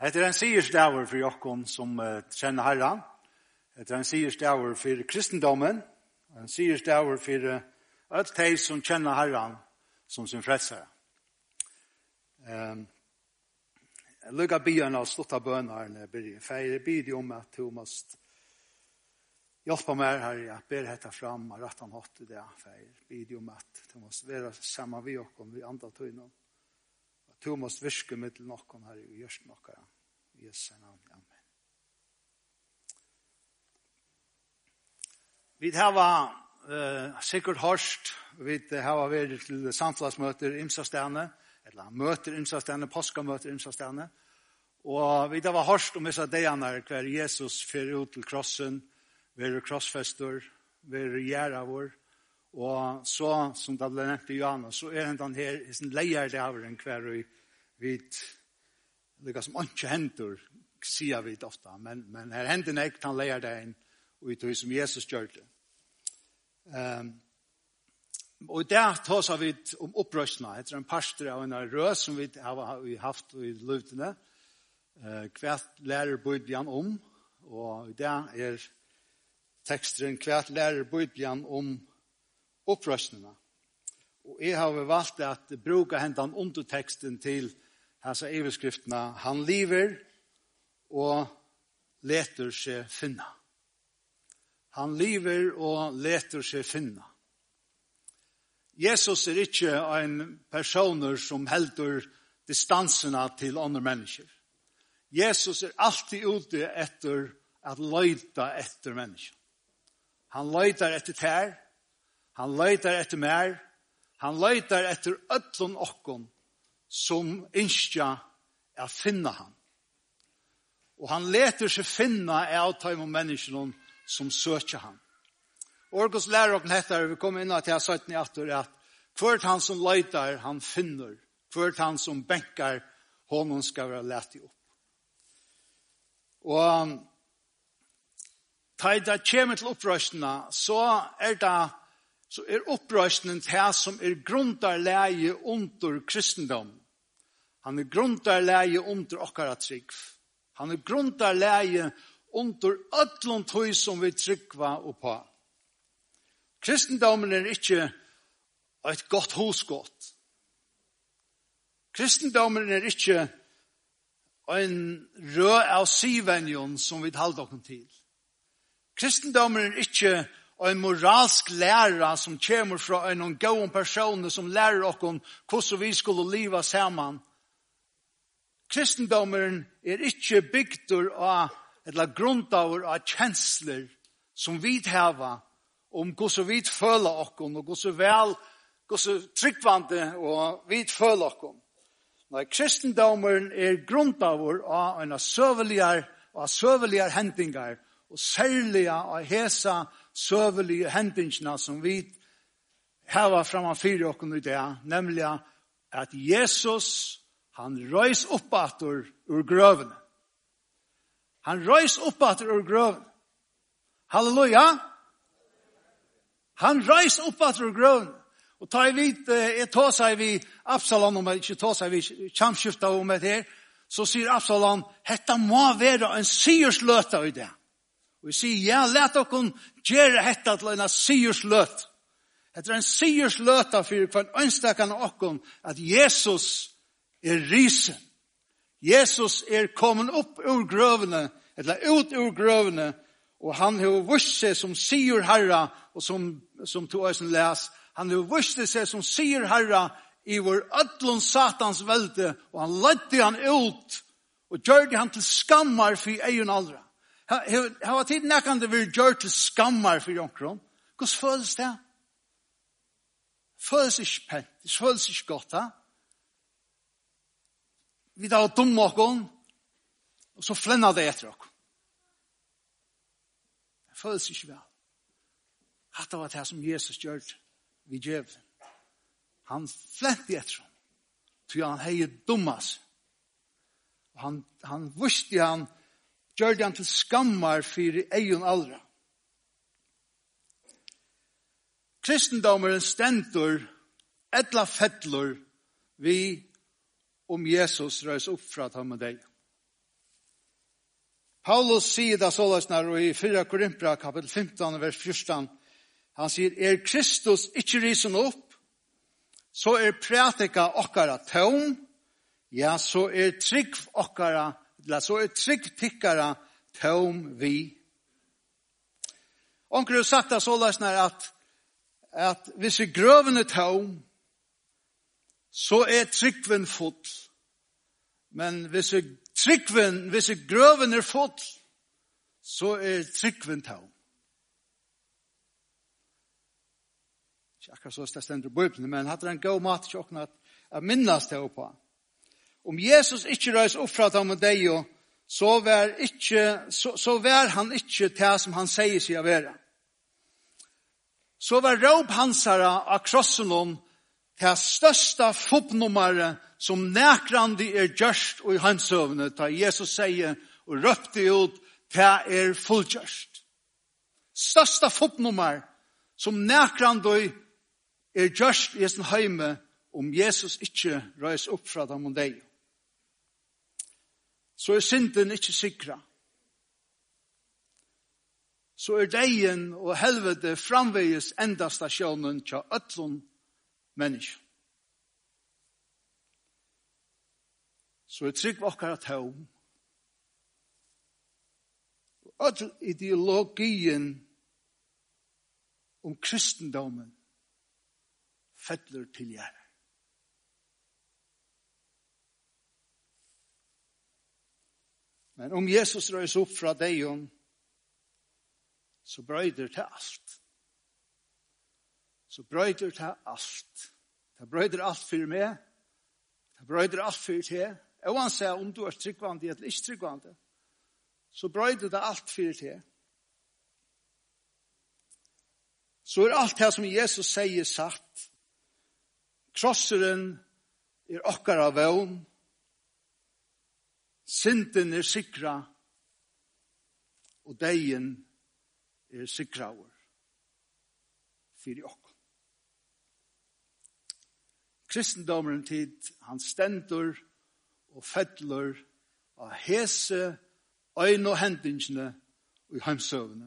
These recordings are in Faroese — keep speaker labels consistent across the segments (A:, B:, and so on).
A: Det en sigersdager for jokken som kjenner Herren. Det en sigersdager for kristendommen. En sigersdager for alt de som kjenner Herren som sin frelsere. Jeg lukker byen av slutta bønner når jeg blir. For jeg ber om at du måste hjelpe meg her. Jeg ber dette frem og rett han hatt i det. For jeg ber om at du måste være sammen med jokken vi andre tøyner. Du måste virke med til noen her i gjørst noe. I Jesu navn. Amen. Vi har sikkert hørst. Vi har vært til samfunnsmøter imsastene. Eller møter imsastene, påskamøter imsastene. Og vi har hørst om disse dagene hver Jesus fører ut til krossen. Være krossfester. Være gjerravår. Og så, som det ble nevnt i Johannes, så han her i sin leierdaveren hver vi liksom ikke hender, sier vi det ofte. Men her hender det ikke han leierdaveren og det som Jesus gjør det. Og der tar vi om opprøstene. Det en pastor av en rød som vi har haft i løvdene. Hvert lærer Bibelen om. Og det teksten hvert lærer Bibelen om opprøstene. Og jeg har valgt at bruke hentan underteksten til hans evigskriftene. Han lever og leter seg finne. Han lever og leter seg finne. Jesus ikke en person som helder distansene til andre mennesker. Jesus alltid ute etter at løyta etter mennesker. Han løyter etter tær. Han løyter etter mer. Han løyter etter ødlån okkon som innskja er finne han. Og han leter seg finne av tøym og menneskene som søker han. Orgos lærer okken heter, vi kommer inn til 17 at hvert han som løyter, han finner. Hvert han som benkar, honom skal være lett opp. Og da det kommer til opprøstene, så opprøstenen til som grundarleie under kristendom. Han grundarleie under okkara trygg. Han grundarleie under ødlån tøy som vi tryggva og på. Kristendommen ikke et godt husgått. Kristendommen ikke en rød av syvenjon som vi halder oss til. Kristendommen ikke en moralsk lærer som kommer fra en god person som lærer oss hvordan vi skulle leve sammen. Kristendommen ikke bygd av eller grundaver av kjensler som vi har om hvordan vi føler oss og hvordan tryggvande og vi føler oss. Nei, kristendommen grundaver av en søvelige hendingar og særlige av hesa søvelige hendingene som vi har framfor oss i det, nemlig at Jesus han røys oppater ur grøvene. Han røys oppater ur grøvene. Halleluja! Han røys oppater ur grøvene. Og ta jeg vidt, jeg tar seg vi Absalom, om jeg ikke tar seg vi kjamskiftet om det her, så sier Absalom, dette må være en sigersløte i det. Og vi sier, ja, let dere gjøre dette til en sigersløte. Det en sigersløte for hver ønstakene av at Jesus risen. Jesus kommet opp ur grøvene, eller ut ur grøvene, og han har vist seg som sier herre, og som to øyne les, han har vist seg som sier herre i vår ødlån satans velde, og han ledde han ut, og gjør han til skammar for egen aldra. Har var tiden kan det være gjør til skammar for jonkron? Hvordan føles det? Føles ikke pent, det føles ikke godt, da? Vi tar dumme okken, og så flenner det etter okken. Det føles ikke vel. Hatt var det som Jesus gjør vi djev. Han flente etter ham. Så han heier dummas. Han visste han, gjør han til skammar for egen aldra. Kristendommeren stendur, etla fettler, vi om Jesus røys opp fra ham og deg. Paulus sier det således i 4 Korinthbrev kapitel 15 vers 14. Han sier, Kristus ikke risen opp, så prætika okkara tøm, ja, så trygg okkara, eller så trygg tikkara tøm vi. Onkel har sagt det således at hvis grøven tøm, så tryggven full. Men hvis grøven full, så tryggven tøm. Ikke akkurat så stender i Bibelen, men hadde en god mat til åkne at minnes det på. Om Jesus ikke røys opp fra dem og deg, så var han ikke det som han sier seg å være. Så var råp hansara av krossen om det største foppnummeret som nekrande gjørst og i hansøvne, da Jesus sier og røpte ut, det fullgjørst. Største foppnummer som nekrande gjørst i sin heime om Jesus ikke røys opp fra dem og deg. Så synden ikke sikra. Så deien og helvete framveges enda stasjonen til øtlån mennesker. Så trygg okkara tøm. Øtl ideologien om kristendommen fettler til jer. Men om Jesus røys opp fra deg, så brøyder til alt. Så brøyder til alt. Det brøyder alt for meg. Det brøyder alt for deg. Uansett om du tryggvande eller ikke tryggvande, så brøyder det alt for deg. Så alt det som Jesus sier sagt. Krosseren okkara vøvn. Synden sikra. Og deien sikraver. For okk. Kristendommen tid, han stendur og fettler av hese, øyne og hendingene og i heimsøvene.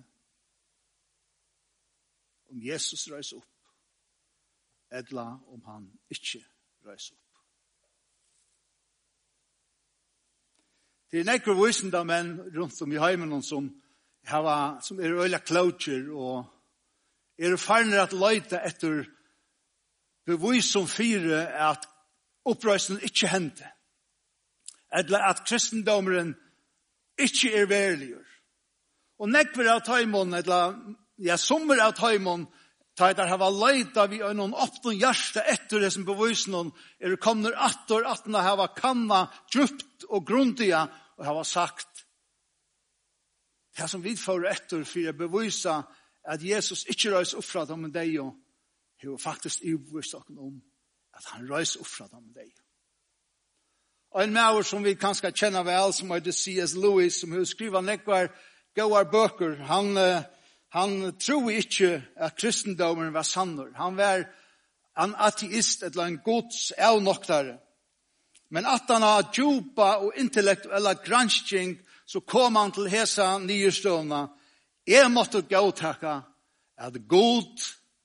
A: Om Jesus reis opp, edla om han ikke reis opp. Det nekre visende menn rundt om i heimen som øyla klaucher og farner at løyta etter bevis som fire at oppreisningen ikke hendte. Eller at kristendommeren ikke verilig. Og nekver av taimon, eller sommer av taimon, da der har leita vi noen åpne hjerte etter det som bevisen kommet atter at den har kanna djupt og grundiga og har sagt det som vi får etter for å bevisa at Jesus ikke røys opp fra dem med deg og har faktisk ubevist om at han røys opp fra dem med deg. Og en maur som vi kanskje kjenner vel, som heter C.S. Lewis, som har skrivet nekvar gåar bøker, han tror ikke at kristendommen var sannur. Han var en ateist, eller en gods avnoktare. Men at han har djupa og intellektuella gransking, så kom han til hesa nyestående. Jeg måtte gåtaka at god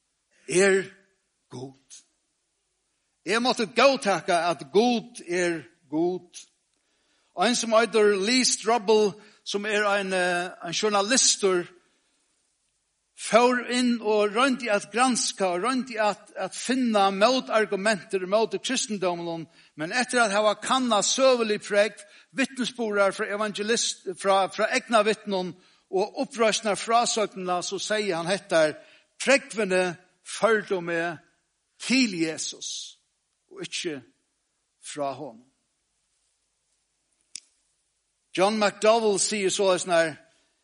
A: god. Jeg måtte gåtaka at god god. Og en som heter Lee Strobel, som en journalister, får inn og rundt i at granska, og rundt i at finna motargumenter mot kristendommen, men etter at ha kanna søvelig preg, vittnesborer fra evangelist, fra egna vittnen, og opprøsner frasøkene, så sier han etter, pregvene følte med til Jesus, og ikke fra honom. John McDowell sier så her,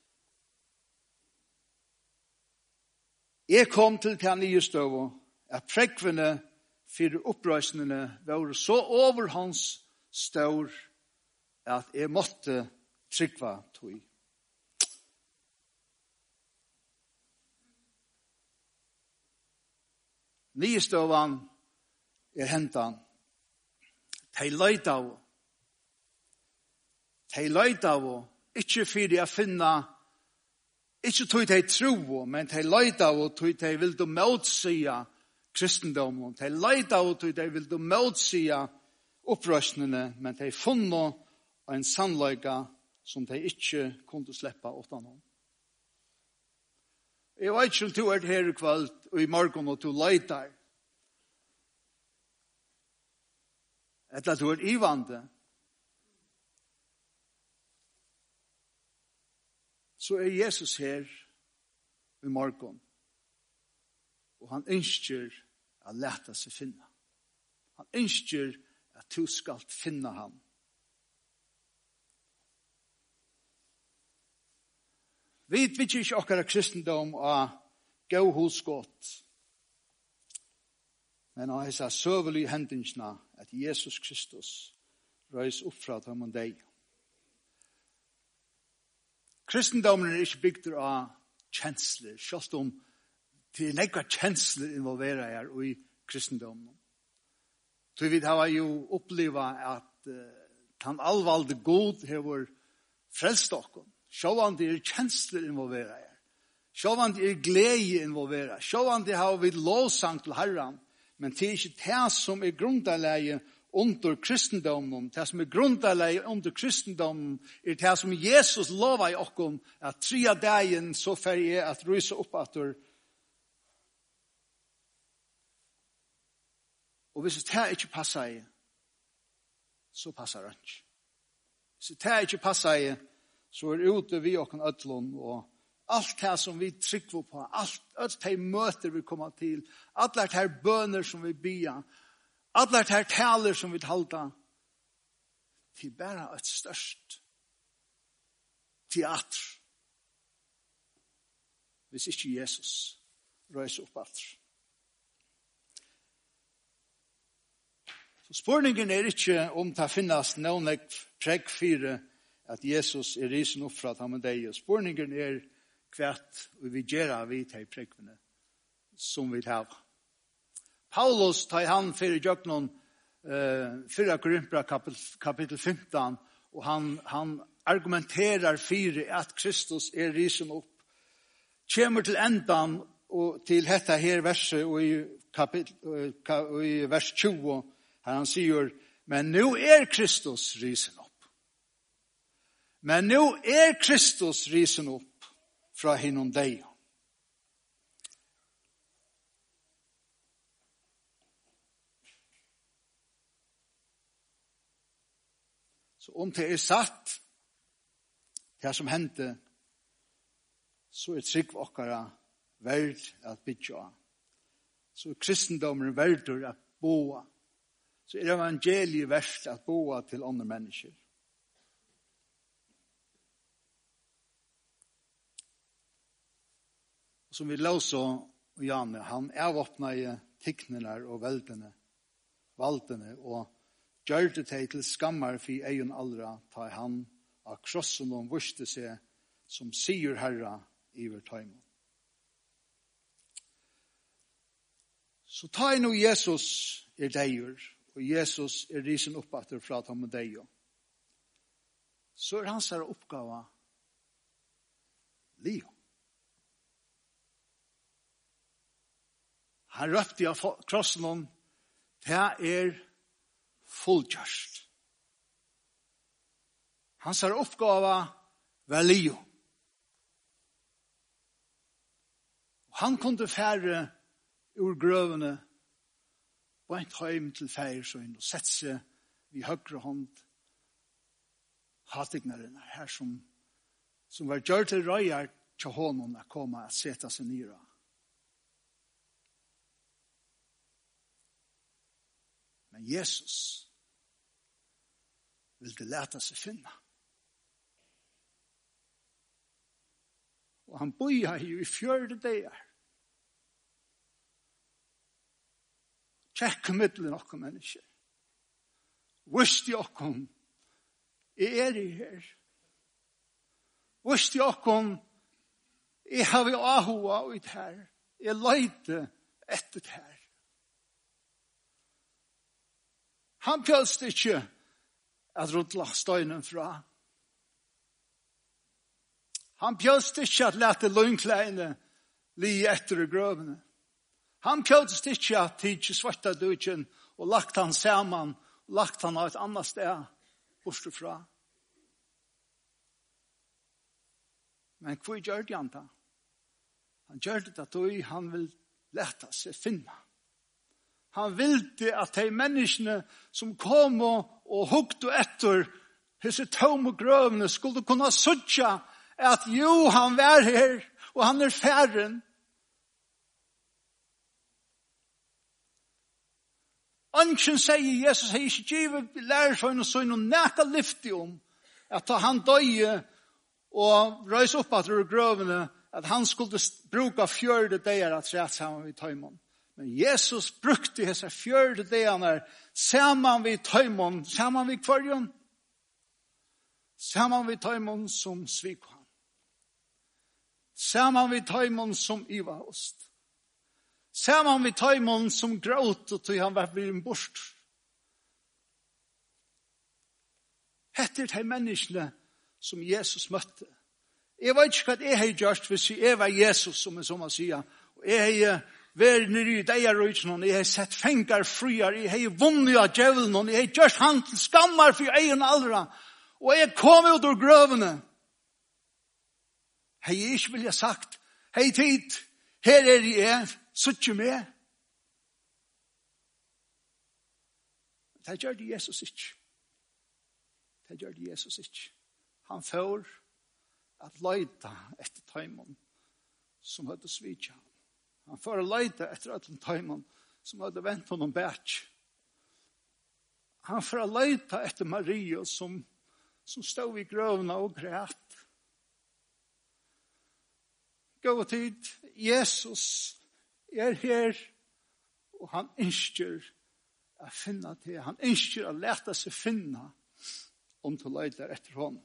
A: jeg kom til til nye støv, at pregvene for opprøsningene var så over hans stør, at jeg måtte tryggva tog. Nye støvan hentan. De løyta av Ikke for å finne, ikke tog de tro, men de leida og tog de vil du motsige kristendommen. De leida og tog de vil du motsige opprøsningene, men de funnet en sannløyga som de ikke kunne slippe åtta noen. Jeg vet ikke om du er her i kveld og i morgen og du leiter. Eller du er ivande. Så er Jesus her i morgen. Og han ønsker å lete seg finne. Han ønsker at du skal finne ham. Vi vet ikke akkurat kristendom av gå hos godt. Men av disse søvelige hendelsene at Jesus Kristus røys opp fra dem og deg. Kristendommen er ikke bygd av kjensler, selv om det er nekva kjensler involverer her i kristendommen. Så vi har jo opplevd at han allvalde god har frelst oss. Sjåvan det er kjensler involverer her. Sjåvan det er glede involverer. Sjåvan det har vi lovsang til Herren. Men det er ikke det som er grundleie under kristendommen. Det som er grundleie under kristendommen er det som Jesus lover i okken at 3 dagen så ferdig er at ryse opp etter. Og hvis det ikke passer, så passer det ikke. Hvis det ikke passer, så er ute vi og ødlån, og alt det som vi trykker på, alt de møter vi kommer til, alle de bøner som vi bier, alle de taler som vi taler, det er bare et størst teater. Hvis ikke Jesus røyser opp alt. Så spørningen er ikke om det finnes noen pregg fire at Jesus er risen opp fra ham og deg. Og spørningen er hvert vi gjør vi til preggene som vi har. Paulus tar han fyrir Jøknon 4 Korinthbrev kapittel 15 og han argumenterer fyrir at Kristus er risen opp. Kommer til endan og til dette her verset og i vers 20 her han sier, men nå er Kristus risen opp. Men nå er Kristus risen opp fra hinnom deg. Så om det er satt, det som hendte, så er trygg okkara verd at bytja. Så er kristendommen verd at boa. Så er evangeliet verst at boa til andre mennesker. Som vi låser og Janne, han avåpnet i tikkene og valdene og gjør det til skammar for egen aldra, ta han av krossen og vurste seg som sier Herra i vår tøymen. Så ta nå Jesus er deier, og Jesus er risen opp etter fra ham og deier. Så er hans her oppgave liv. Han røpte av krossen om, det er fullgjørst. Hans er oppgave var liv. Han kunne fære ur grøvene og en heim til feiersøyn og sette seg i høyre hånd hatignerne her som var gjør til røyer til hånden å komme og sette seg nyra. Men Jesus ville lete seg finne. Og han bor jo i 4 dager. Tjekk middelen okkur mennesker. Vust i okkur, jeg er i her. Vust i okkur, jeg har vi ahua ut her. Jeg leite etter det her. Han pjølste ikke at rutla støynen fra. Han bjøst ikke at lette løgnkleine li etter i grøvene. Han bjøst ikke at tidsi svarta dødjen og lagt han sammen og lagt han av et annet sted bortefra. Men hva gjør han da? Han gjør det at han vil lete seg finne. Han ville at de menneskene som kom og hukte etter disse tomme grøvene skulle kunne søtja at jo, han var her og han færen. Ønsken sier Jesus har ikke givet lærersøgn og søgn og nækka lyftig at han døye og røys opp at grøvene at han skulle bruka 40 dager at rett sammen vid tøymon. Men Jesus brukte disse 40 dagene sammen vid tøymon, sammen vid kvarjon, sammen vid tøymon som svik han. Sammen vid tøymon som iva ost. Sammen vid tøymon som gråt og tog han var blitt bort. Hette de menneskene som Jesus møtte. Jeg vet ikke hva jeg har gjort hvis jeg var Jesus, som jeg så må si. Og jeg har vært nere i deirrøyden, jeg har sett fengar friar, jeg har vunnet av djevelen, jeg har gjort han til skammar for egen aldra. Og jeg kom ut ur grøvene. Jeg ikke vilja sagt, hei tid, her jeg, sutt med. Det gjør det Jesus ikke. Det gjør det Jesus ikke. Han får at leita etter tøymon som hadde svitja. Han får leita etter at tøymon som hadde vent honom bætj. Han får leita etter Maria som stod i grøvna og græt. Gå tid, Jesus her, og han ønsker å finne til. Han ønsker å lete seg finne om til leiter etter honom.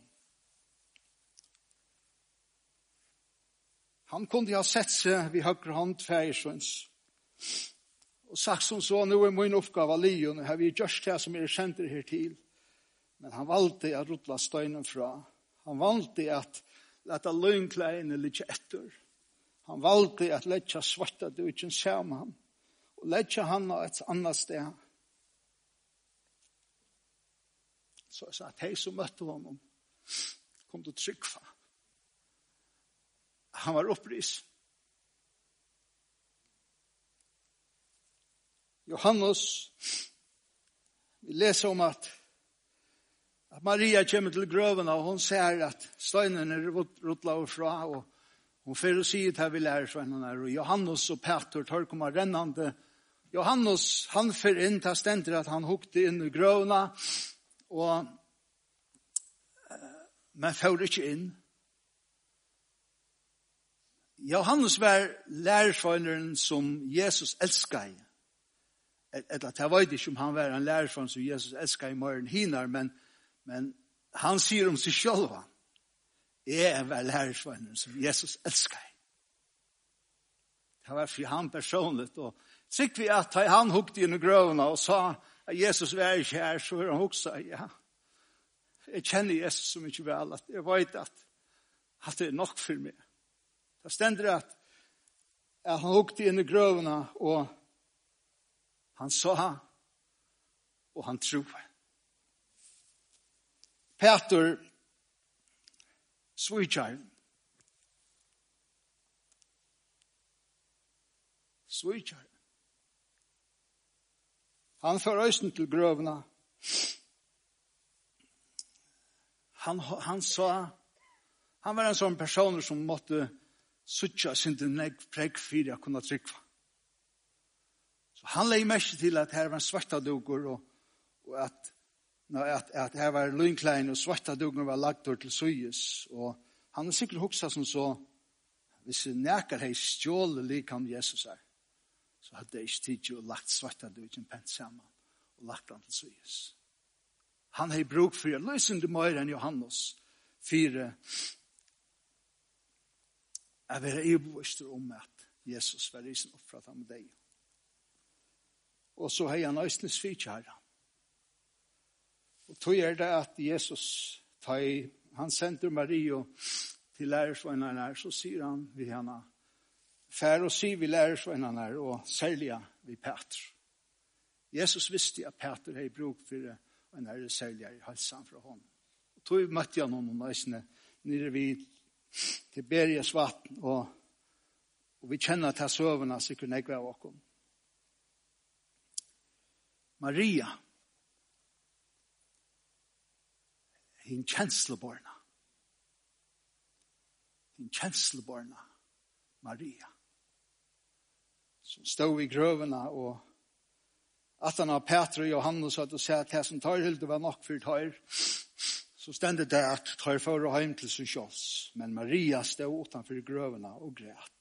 A: Han kunde ha sett seg vid høyre hånd feiersvens. Og sagt som så, nå min oppgave lijon, har vi gjort det som kjenter her til. Men han valgte å rutla støynen fra. Han valgte at lette løgnkleine litt etter. Han valgte at lette svarta dødjen sammen. Og lette han av et annet sted. Så jeg sa at hei som møtte honom kom til trykva. Han var upprys. Johannes, vi leser om at Maria kommer til grøvene, og hun ser at støynen rutla fra, og hun får si til vi lærer svennene, og Johannes og Peter tar kommer rennende. Johannes, han får inn til stender at han hukte inn i grøvene, men får ikke inn. Johannes var lærersvenneren som Jesus elsket. Jeg vet ikke om han var en lærersvenn som Jesus elsket i morgen hinner, men han sier om seg selv. Jeg var lærersvenneren som Jesus elsket. Det var for han personlig. Og sikkert vi at han hukte inn i grøvene og sa at Jesus var ikke her, så han hukte ja. Jeg kjenner Jesus så mye vel at jeg vet at det nok for meg. Det stender at han hukte inn i grøvene, og han sa, og han tro. Peter svitjar. Han får øysen til grøvene. Han sa, han var en sånn person som måtte suttja sin preg for å kunne trykva. Så han legger mest til at her var svarta duker, og at her var lynklein, og svarta duker var lagt til søyes. Og han er sikkert hoksa som så, hvis nekar hei stjålet likan Jesus her, så hadde jeg ikke tid til å lagt svarta duker pent sammen, og lagt han til søyes. Han har bruk for å løsende mer enn Johannes, for jeg vil være ibovister om at Jesus var risen opp fra ham med deg. Og så har han østene svitjæra. Og tog det at Jesus, han sendte Maria til lærersvennerne, så sier han vi henne, fær og sier vi lærersvennerne, og særlig vi Peter. Jesus visste at Peter hadde bruk for en herre særlig i halsen fra hånden. Og tog møtte jeg noen nøysene nere vid Tiberias vatten, og vi kjenner til søvnene sikkert negve av oss. Maria, hin kjensleborna. Hin kjensleborna Maria. Som stod i grøvene, og at han av Peter og Johannes hadde sett at det som tar hilde var nok for tar, så stendte det at tar for å hjem til sin kjøls. Men Maria stod utenfor grøvene og græt.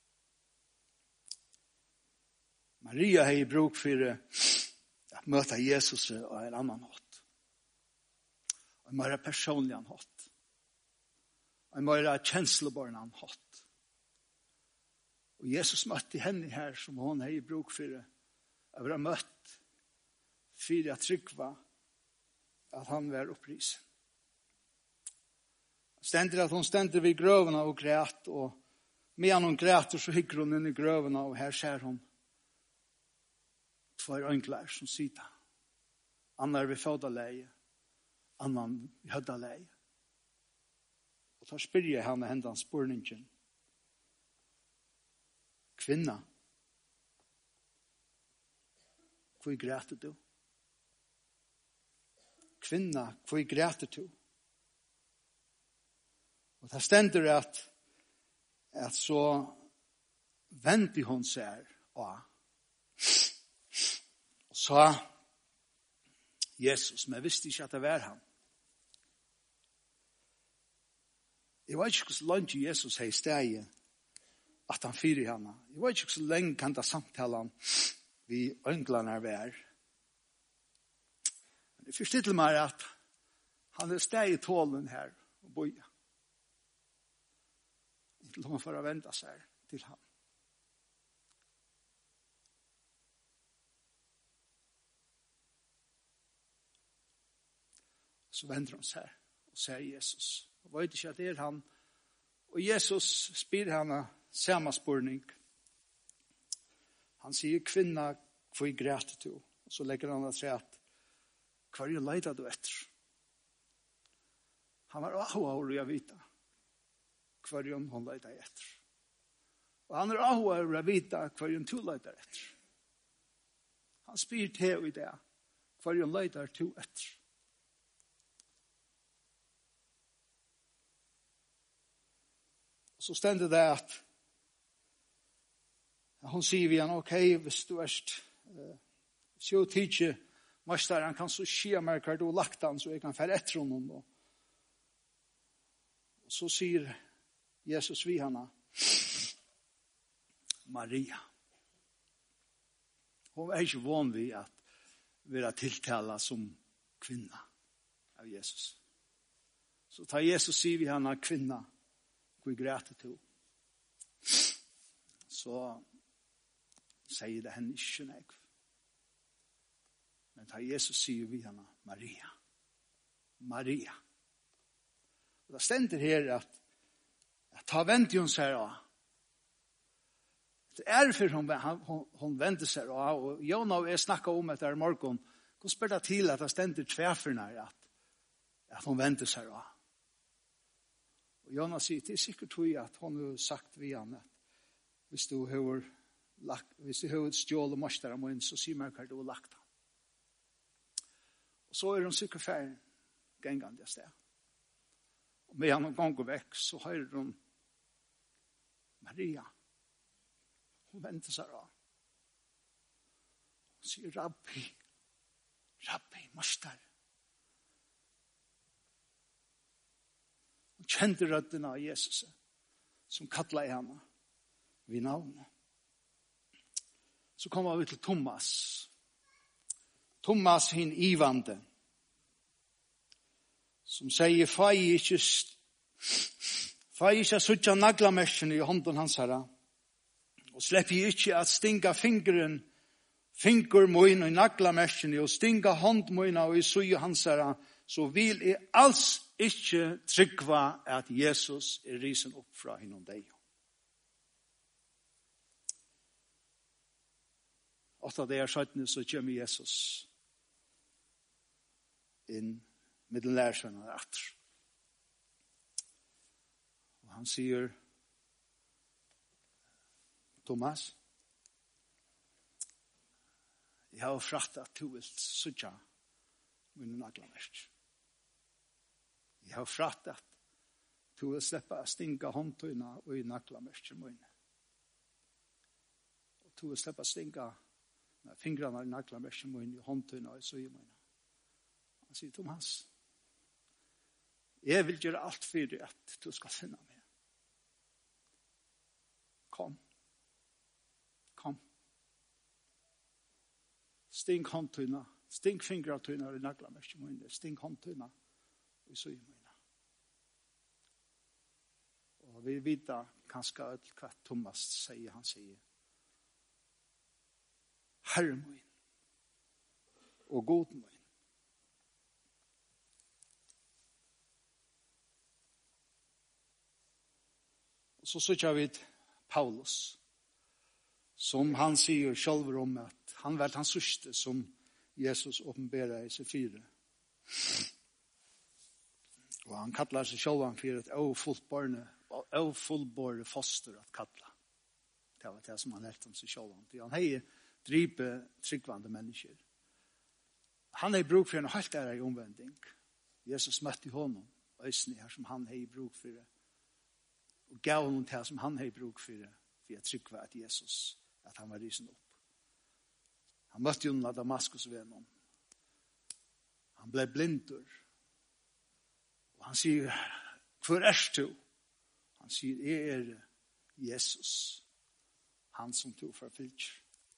A: Maria har i bruk for å møte Jesus og en annen hatt. En mer personlig hatt. En mer kjenslebarn hatt. Og Jesus møtte henne her som hun har i bruk for å være møtt for å trygge at han var opprisen. Stender at hun stender vid grøvene og græt, og medan hun græter så hygger hun inn i grøvene, og her ser hun två önklar som sitter. Annar vid fødaleie, annan vid høddaleie. Og tar spyrje henne hendans spurningen. Kvinna, hvor græter du? Kvinna, hvor græter du? Og det stender at så venter hun seg og sa Jesus, men jeg visste ikke at det var han. Jeg vet ikke hvor langt Jesus har i stedet at han fyrer henne. Jeg vet ikke hvor lenge kan det samtalen vi ønglene er vær. Men det forstiller meg at han er stedet i tålen her og bøyer. Til han får vende seg til ham. Så vender han seg og sier Jesus. Og vet ikke at det er han. Og Jesus spyr henne samme spørning. Han sier, kvinna, hvor græter du? Og så legger han seg at hva er leida du etter? Han var ahover å vite hva er hun leida etter. Og han er ahover å vite hva er hun to leida etter. Han spyr til i det hva er hun leida to etter. Så stender det at hun sier vi han, ok, hvis du er så tidlig mesteren kan så skje meg hva du har lagt han, så jeg kan fære etter honom. Og så sier Jesus vi henne, Maria. Hun er ikke vanlig at være tiltalt som kvinna av Jesus. Så tar Jesus sier vi henne, kvinna, hvor græter du. Så sier det henne ikke nek. Men tar Jesus sier vi henne, Maria. Maria. Og det stender her at ta vent hun seg av. Det er for hun venter seg av. Og Jona og jeg snakket om etter morgen. Hvor spør det til at det stender tverferne at hun venter seg av. Og Jona sier, det er sikkert tog at hun har sagt vi han at hvis du har stjålet mostere av min, så sier meg hva du har lagt han. Og så er hun sikkert ferdig gengende sted. Og med han går vekk, så hører hun Maria. Hun venter seg av. Hun sier, Rabbi, mostere. Hun kjente røtten av Jesus, som kattlet henne ved navnet. Så kommer vi til Thomas. Thomas hin ivande, som sier, fai ikke suttja naglamersjen i hånden hans herra, og slepp ikke at stinga finger moin og naglamersjen og stinga hånd moin og i suju hans herra, så vil jeg alls ikke tryggva at Jesus risen opp fra hinnom deg. Ofta det skjøttene så kommer Jesus inn middel lærsjønne etter. Og han sier, Thomas, jeg har frattet at du vil sutja min naglamerk. Jeg har frattet at du vil slippe å stinga håndtøyna og i naglamerk min. Og du vil slippe å stinga fingrarna i naglamerk min i håndtøyna og i søy min. Han sier, Thomas, jeg vil gjøre alt for deg at du skal finne meg. Kom. Sting håndtøyna, sting fingratøyna i naglamerk min, sting håndtøyna og i søy min. Og vi vet kanskje hva Thomas sier. Han sier, Herre min og god min. Og så sier vi Paulus, som han sier selv om at han var hans sørste som Jesus åpenberer i seg 4. Og han kallar seg selv for et ofullbåret foster at kalla. Det var det som han lærte om seg selv. Han har dripet tryggvande mennesker. Han har bruk for en helt ære i omvending. Jesus møtte honom, øsne her som han har bruk for det. Og gav honom til som han har bruk for det, for jeg tryggva at Jesus, at han var risen opp. Han møtte jo noen av Damaskus-vennen. Han ble blinder. Og han sier, hvor er du? Han sier, jeg Jesus, han som tog forfyllt.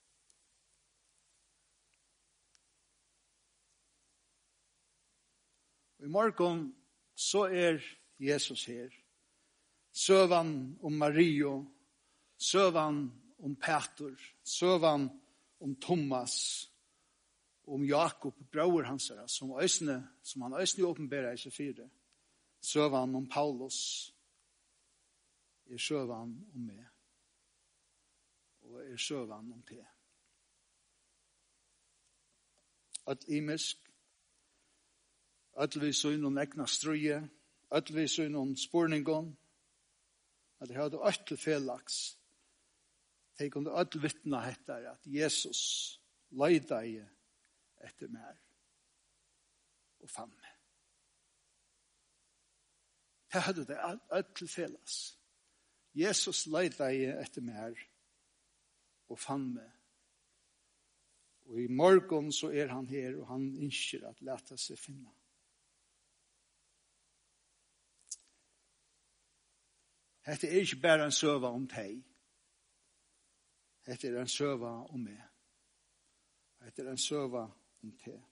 A: Og i morgen så Jesus her. Søvan om Mario, søvan om Peter, søvan om Thomas, om Jakob, bror hans, som han øsne åpenberer i seg 4. Søvan om Paulus, søvan om meg, og søvan om te. Imisk, vi så noen egna strøye, vi så noen spurningon, at det hadde til felags. De kunne vittna etter at Jesus leida i etter meg og fann meg. Det hadde det til felags. Jesus leida i etter meg og fann meg. Og i morgen så han her, og han ønsker at lete seg finne. Dette ikke bare en søva om deg. Dette en søva om meg. Dette en søva om deg.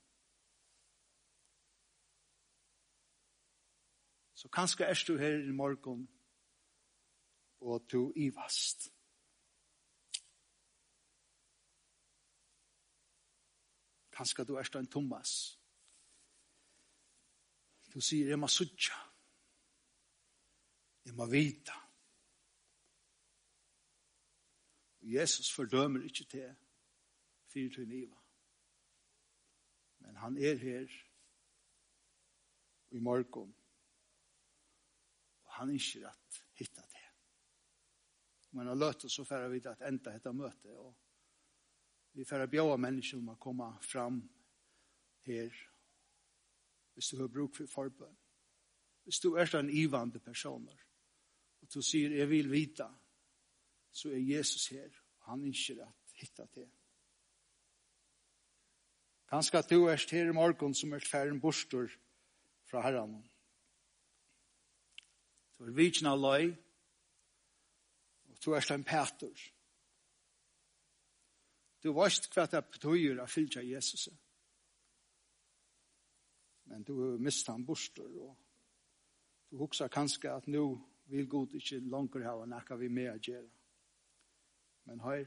A: Så kanskje du her i morgen og du ivast. Kanskje du en Thomas. Du sier, jeg må sutja. Jeg må vite. Jesus fordømer ikke til 4-9. Men han her i morgen. Og han ønsker at hitta det. Men han løter så færre vi at enda dette møte. Og vi færre bjøve mennesker om å komme fram her. Hvis du har bruk for forbønn. Hvis du en ivande personer. Og du sier, jeg vil vite, så Jesus her, og han ønsker at hitta det. Kanskje at du her i morgen som færre bostor fra Herren. Du vitsen av løy, og du en Peter. Du vet hva det betyr å fylle Jesus. Men du har mistet han bostor, og du husker kanskje at nå vil Gud ikke langer ha noe vi med å gjøre. Men her,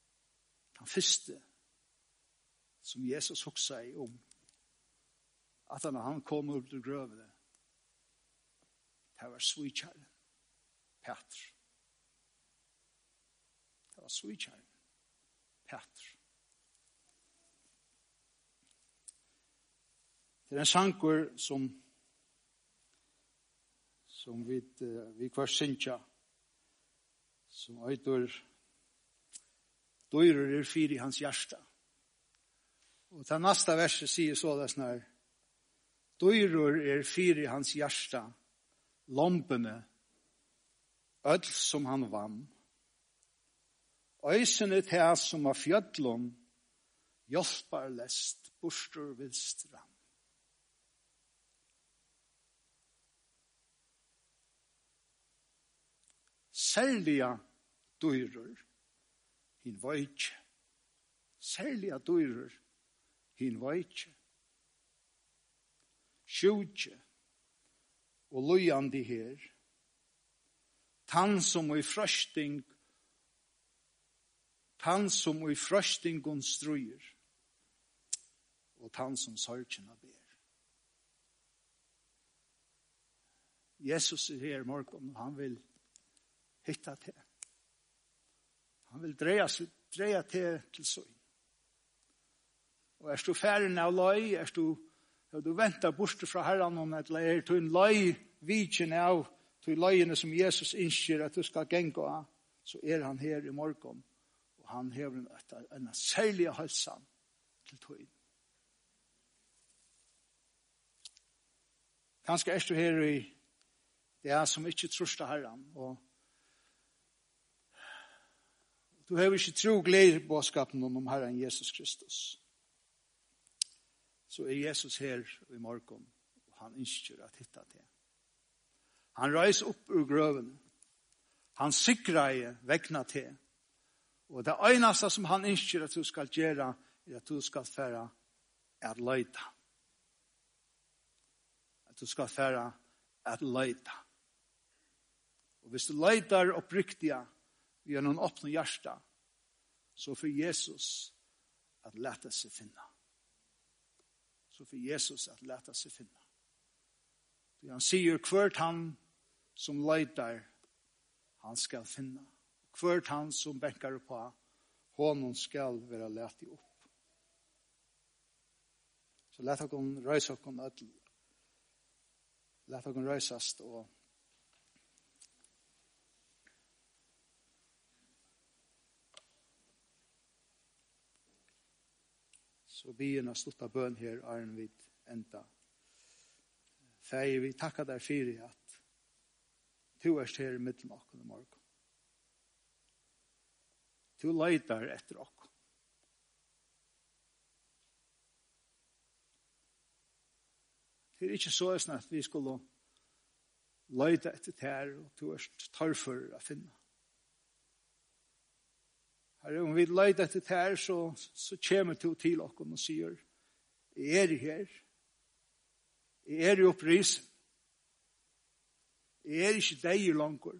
A: den første som Jesus husker om, at han kom upp til grøvene. Det var svitjaren, Petter. Det var svitjaren, Petter. Det en sankur som vi kvar syntja, som øyder døyrer fyr i hans hjärsta. Og det neste verset sier så det snar, døyrer fyr i hans hjärsta, lompene, öll som han vann. Øysene til som av fjødlom, hjelpar lest, bostur vid strand. Særlige døyrer, hin veitje. Særlige døyrer, hin veitje. Sjutje, og lojandi her. Tann som i frøstingon struer, og tann som sørgjena ber. Jesus er her i morgen, og han vil hitta til. Han vil dreia til søgn. Og du ferdig av løy, du venter bort fra herren, eller du en løy vidtjen av til løyene som Jesus innskjer at du skal genge av, så han her i morgen, og han hever en særlig halsan til tøyen. Kanskje du her i det som ikke trøster herren, og du har ikke tro glede på skapen om Herren Jesus Kristus. Så Jesus her i morgen, og han ønsker at hitta til. Han reiser opp ur grøven. Han sikrer vekna til. Og det eneste som han ønsker at du skal gjøre, at du skal fære at leita. At du skal fære at leita. Og hvis du leitar oppriktiga, vi har noen åpne hjärsta, så får Jesus at leta seg finna. Så får Jesus at leta seg finna. Han sier hvert han som leitar, han skal finna. Hvert han som bänkar på, honom skal være leti opp. Så leta oss røysa oss ødel. Leta oss røysast og så begynner slutta bøn her, Arne vid enda. Fæg, vi takkar deg fyrir at du her i middelen av oss i morgen. Du leitar etter oss. Det er ikke så at vi skulle leita etter ter, og du tørrfor å finne. Herre, om vi leiter etter ter, så kommer du til oss og sier, jeg her. Jeg i opprisen. Jeg ikke deg i langer.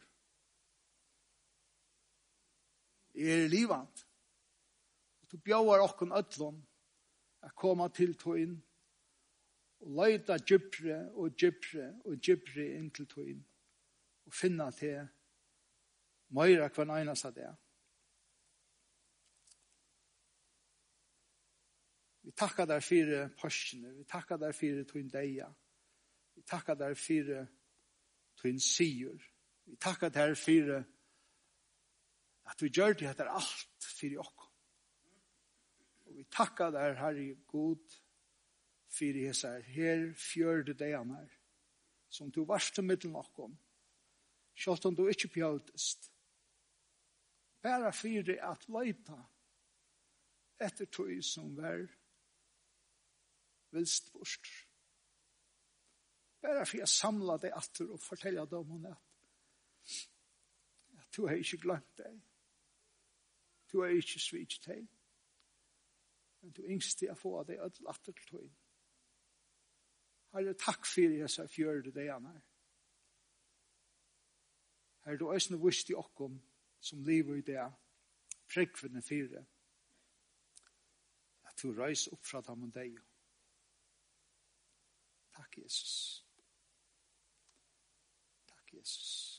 A: Jeg i livet. Du bjør oss ødlån å komme til tøyen og leita djupre og djupre og djupre inn til tøyen og finne til mer hver eneste av det. Vi takkar der fire påskene, vi takkar der fire tøyen deia, vi takkar der fire tøyen sier, vi takkar der fire at vi gjør det etter alt fire okko. Og vi takkar der Herre God fire hesar her fjørde deianar som du varst til middelen okkom, selv om du ikke pjødest. Bare fire at leita etter tøy som var vilst bort. Bare for å samle deg atter og fortelle dem om at du har ikke glemt deg. Du har ikke svikt deg. Men du yngst til å få deg atter til tøyen. Herre, takk for jeg sa fjørde deg an her. Herre, du øsne vist i okkom som lever i det prekvende fire at du reiser opp fra dem og deg. Takk, Jesus. Takk, Jesus.